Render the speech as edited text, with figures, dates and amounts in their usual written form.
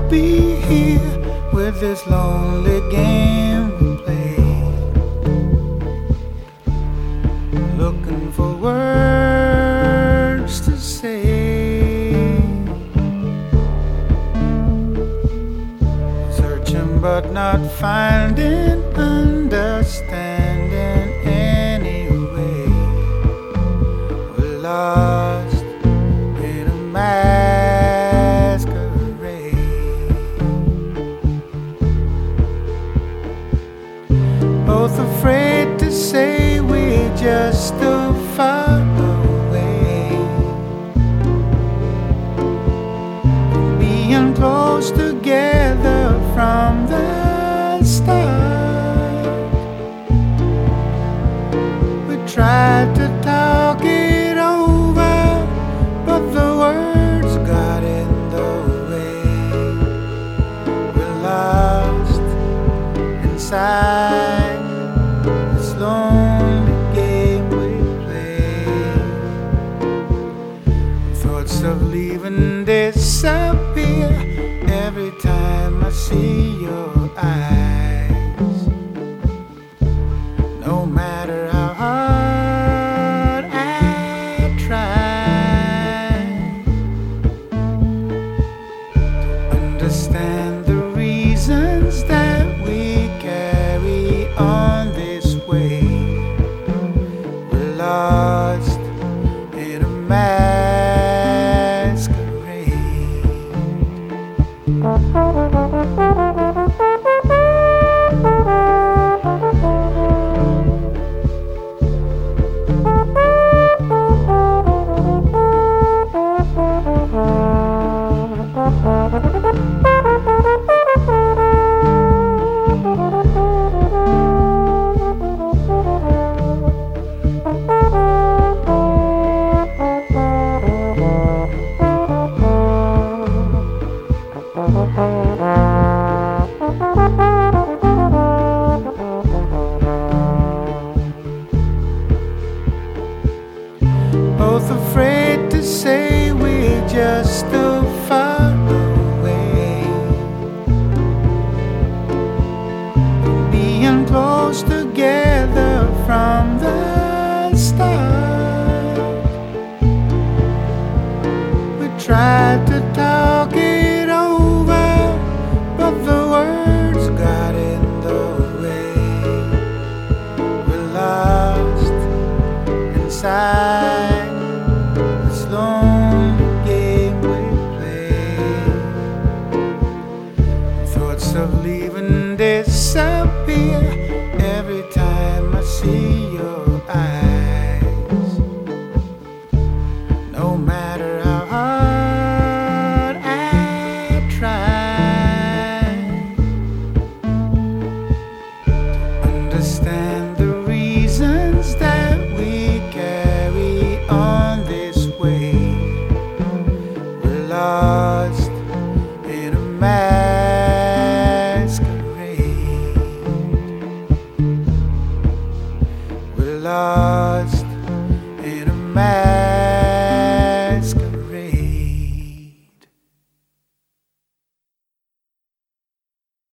be here with this lonely game we play, looking for words to say, searching but not finding understanding anyway. We're lost in a both afraid to say we're just too far away, being close together from the start. We tried to talk it over, but the words got in the way. We're lost inside this lonely game we play. Thoughts of leaving disappear every time I see your eyes. No matter how hard I try to understand the reasons that we carry on this way. We're lost in a masquerade. Both afraid to say we're just too far away, being close together from the start. We tried to talk it over, but the words got in the way. We're lost inside this lonely game we play. Thoughts of leaving disappear every time I see your eyes. No matter how hard I try to understand the reasons that we carry on this way. We're lost in a masquerade. We're lost in a masquerade.